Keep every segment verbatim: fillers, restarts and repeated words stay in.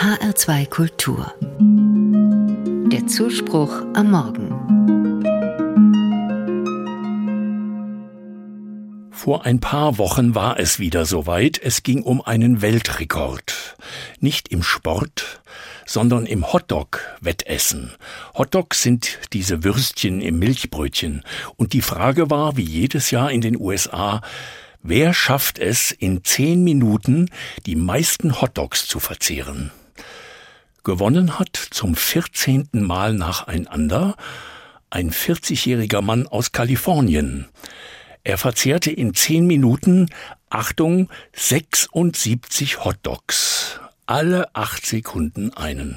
H R zwei Kultur. Der Zuspruch am Morgen. Vor ein paar Wochen war es wieder soweit. Es ging um einen Weltrekord. Nicht im Sport, sondern im Hotdog-Wettessen. Hotdogs sind diese Würstchen im Milchbrötchen. Und die Frage war, wie jedes Jahr in den U S A, wer schafft es, in zehn Minuten die meisten Hotdogs zu verzehren? Gewonnen hat zum vierzehnten Mal nacheinander ein vierzigjähriger Mann aus Kalifornien. Er verzehrte in zehn Minuten, Achtung, sechsundsiebzig Hotdogs. Alle acht Sekunden einen.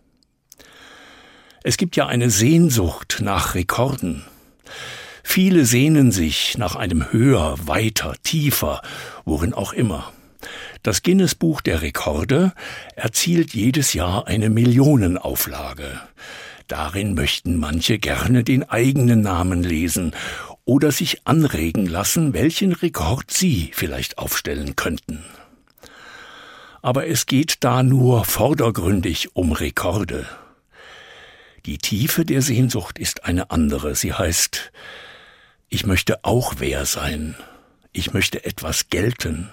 Es gibt ja eine Sehnsucht nach Rekorden. Viele sehnen sich nach einem höher, weiter, tiefer, worin auch immer. Das Guinness-Buch der Rekorde erzielt jedes Jahr eine Millionenauflage. Darin möchten manche gerne den eigenen Namen lesen oder sich anregen lassen, welchen Rekord sie vielleicht aufstellen könnten. Aber es geht da nur vordergründig um Rekorde. Die Tiefe der Sehnsucht ist eine andere. Sie heißt, ich möchte auch wer sein. Ich möchte etwas gelten.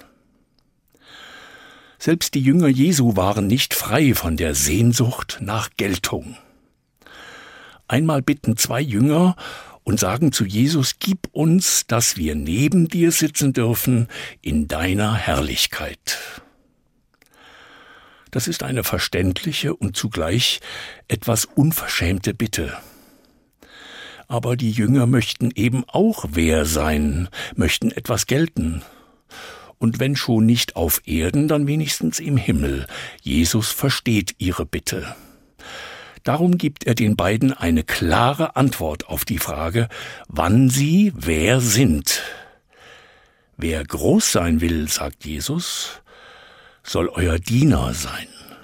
Selbst die Jünger Jesu waren nicht frei von der Sehnsucht nach Geltung. Einmal bitten zwei Jünger und sagen zu Jesus, gib uns, dass wir neben dir sitzen dürfen in deiner Herrlichkeit. Das ist eine verständliche und zugleich etwas unverschämte Bitte. Aber die Jünger möchten eben auch wer sein, möchten etwas gelten. Und wenn schon nicht auf Erden, dann wenigstens im Himmel. Jesus versteht ihre Bitte. Darum gibt er den beiden eine klare Antwort auf die Frage, wann sie wer sind. Wer groß sein will, sagt Jesus, soll euer Diener sein.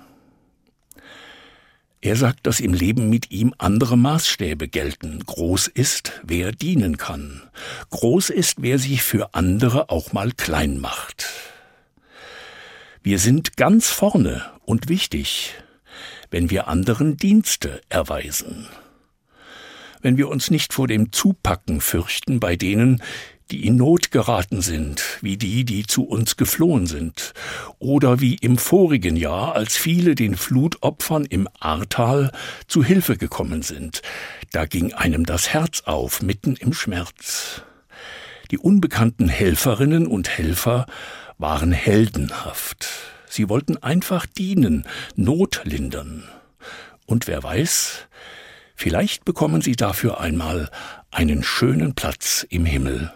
Er sagt, dass im Leben mit ihm andere Maßstäbe gelten. Groß ist, wer dienen kann. Groß ist, wer sich für andere auch mal klein macht. Wir sind ganz vorne und wichtig, wenn wir anderen Dienste erweisen. Wenn wir uns nicht vor dem Zupacken fürchten bei denen, die in Not geraten sind, wie die, die zu uns geflohen sind, oder wie im vorigen Jahr, als viele den Flutopfern im Ahrtal zu Hilfe gekommen sind. Da ging einem das Herz auf, mitten im Schmerz. Die unbekannten Helferinnen und Helfer waren heldenhaft. Sie wollten einfach dienen, Not lindern. Und wer weiß, vielleicht bekommen sie dafür einmal einen schönen Platz im Himmel.